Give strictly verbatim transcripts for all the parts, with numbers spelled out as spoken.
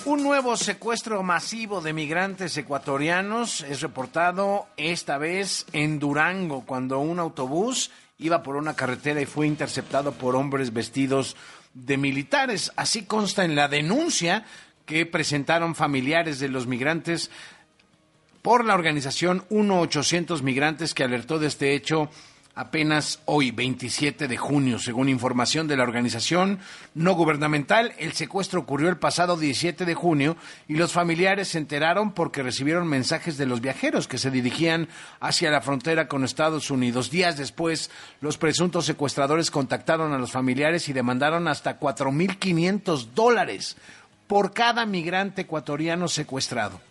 Un nuevo secuestro masivo de migrantes ecuatorianos es reportado esta vez en Durango, cuando un autobús iba por una carretera y fue interceptado por hombres vestidos de militares. Así consta en la denuncia que presentaron familiares de los migrantes por la organización uno ochocientos Migrantes, que alertó de este hecho apenas hoy, veintisiete de junio. Según información de la organización no gubernamental, el secuestro ocurrió el pasado diecisiete de junio y los familiares se enteraron porque recibieron mensajes de los viajeros que se dirigían hacia la frontera con Estados Unidos. Días después, los presuntos secuestradores contactaron a los familiares y demandaron hasta cuatro mil quinientos dólares por cada migrante ecuatoriano secuestrado.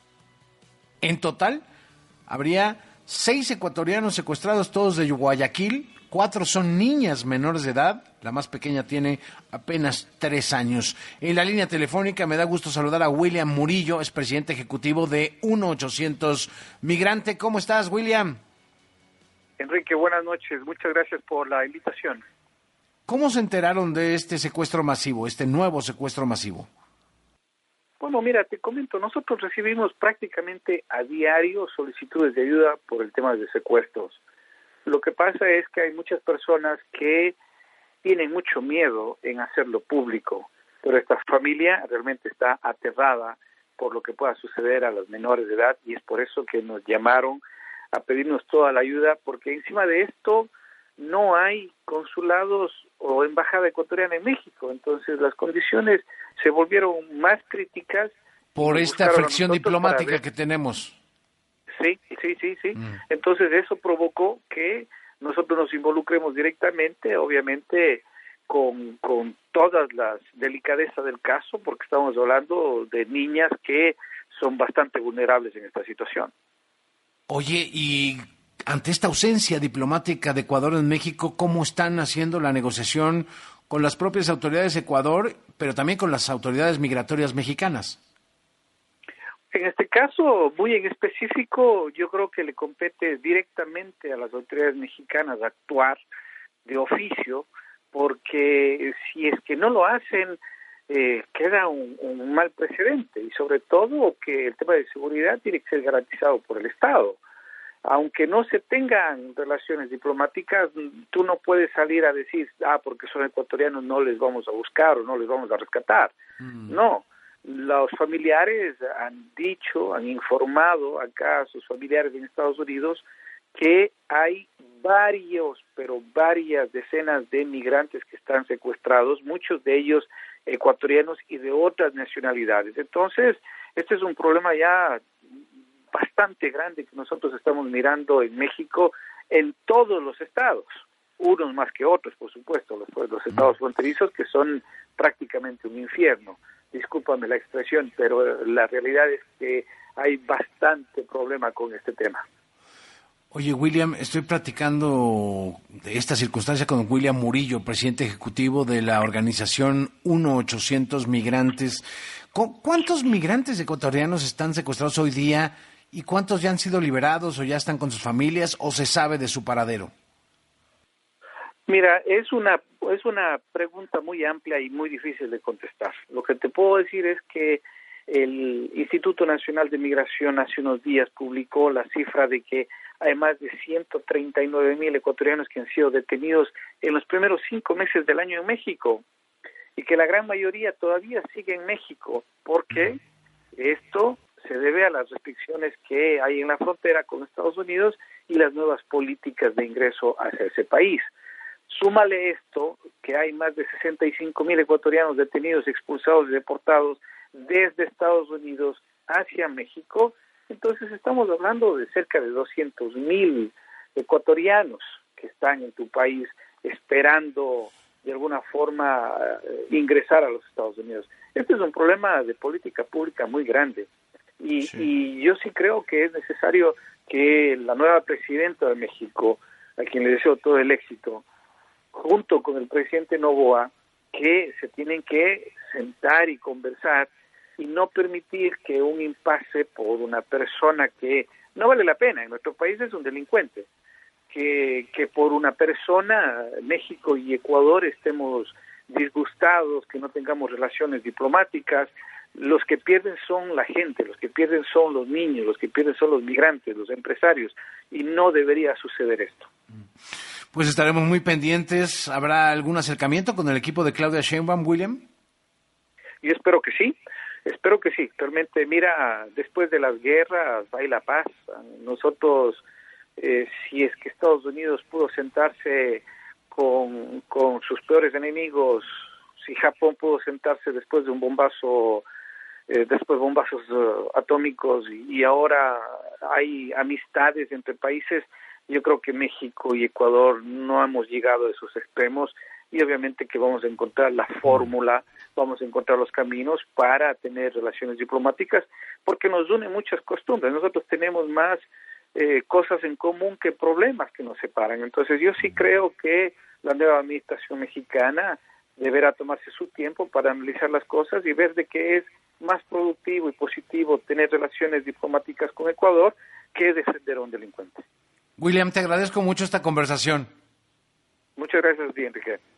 En total, habría seis ecuatorianos secuestrados, todos de Guayaquil. Cuatro son niñas menores de edad. La más pequeña tiene apenas tres años. En la línea telefónica me da gusto saludar a William Murillo, es presidente ejecutivo de uno ochocientos Migrante. ¿Cómo estás, William? Enrique, buenas noches. Muchas gracias por la invitación. ¿Cómo se enteraron de este secuestro masivo, este nuevo secuestro masivo? Bueno, mira, te comento, nosotros recibimos prácticamente a diario solicitudes de ayuda por el tema de secuestros. Lo que pasa es que hay muchas personas que tienen mucho miedo en hacerlo público, pero esta familia realmente está aterrada por lo que pueda suceder a las menores de edad y es por eso que nos llamaron a pedirnos toda la ayuda, porque encima de esto no hay consulados o embajada ecuatoriana en México, entonces las condiciones se volvieron más críticas. Por esta fricción diplomática que tenemos. Sí, sí, sí, sí. Mm. Entonces eso provocó que nosotros nos involucremos directamente, obviamente con, con todas las delicadezas del caso, porque estamos hablando de niñas que son bastante vulnerables en esta situación. Oye, y ante esta ausencia diplomática de Ecuador en México, ¿cómo están haciendo la negociación con las propias autoridades de Ecuador, pero también con las autoridades migratorias mexicanas? En este caso, muy en específico, yo creo que le compete directamente a las autoridades mexicanas actuar de oficio, porque si es que no lo hacen, eh, queda un, un mal precedente, y sobre todo que el tema de seguridad tiene que ser garantizado por el Estado. Aunque no se tengan relaciones diplomáticas, tú no puedes salir a decir, ah, porque son ecuatorianos no les vamos a buscar o no les vamos a rescatar. Mm. No, los familiares han dicho, han informado acá a sus familiares en Estados Unidos que hay varios, pero varias decenas de migrantes que están secuestrados, muchos de ellos ecuatorianos y de otras nacionalidades. Entonces, este es un problema ya bastante grande que nosotros estamos mirando en México en todos los estados, unos más que otros, por supuesto, los, los estados fronterizos que son prácticamente un infierno. Discúlpame la expresión, pero la realidad es que hay bastante problema con este tema. Oye, William, estoy platicando de esta circunstancia con William Murillo, presidente ejecutivo de la organización uno ochocientos Migrantes. ¿Cuántos migrantes ecuatorianos están secuestrados hoy día y cuántos ya han sido liberados o ya están con sus familias o se sabe de su paradero? Mira, es una es una pregunta muy amplia y muy difícil de contestar. Lo que te puedo decir es que el Instituto Nacional de Migración hace unos días publicó la cifra de que hay más de ciento treinta y nueve mil ecuatorianos que han sido detenidos en los primeros cinco meses del año en México y que la gran mayoría todavía sigue en México, porque esto se debe a las restricciones que hay en la frontera con Estados Unidos y las nuevas políticas de ingreso hacia ese país. Súmale esto, que hay más de sesenta y cinco mil ecuatorianos detenidos, expulsados y deportados desde Estados Unidos hacia México, entonces estamos hablando de cerca de doscientos mil ecuatorianos que están en tu país esperando de alguna forma ingresar a los Estados Unidos. Este es un problema de política pública muy grande y, sí. y yo sí creo que es necesario que la nueva presidenta de México, a quien le deseo todo el éxito, junto con el presidente Noboa, que se tienen que sentar y conversar y no permitir que un impasse por una persona que no vale la pena, en nuestro país es un delincuente, que, que por una persona, México y Ecuador estemos disgustados, que no tengamos relaciones diplomáticas, los que pierden son la gente, los que pierden son los niños, los que pierden son los migrantes, los empresarios, y no debería suceder esto. Pues estaremos muy pendientes. ¿Habrá algún acercamiento con el equipo de Claudia Sheinbaum, William? Yo espero que sí, espero que sí. Realmente, mira, después de las guerras hay la paz. Nosotros, eh, si es que Estados Unidos pudo sentarse con, con sus peores enemigos, si Japón pudo sentarse después de un bombazo, eh, después de bombazos uh, atómicos, y, y ahora hay amistades entre países, yo creo que México y Ecuador no hemos llegado a esos extremos, y obviamente que vamos a encontrar la fórmula, vamos a encontrar los caminos para tener relaciones diplomáticas, porque nos unen muchas costumbres. Nosotros tenemos más eh, cosas en común que problemas que nos separan. Entonces yo sí creo que la nueva administración mexicana deberá tomarse su tiempo para analizar las cosas y ver de qué es más productivo y positivo tener relaciones diplomáticas con Ecuador que defender a un delincuente. William, te agradezco mucho esta conversación. Muchas gracias a ti, Enrique.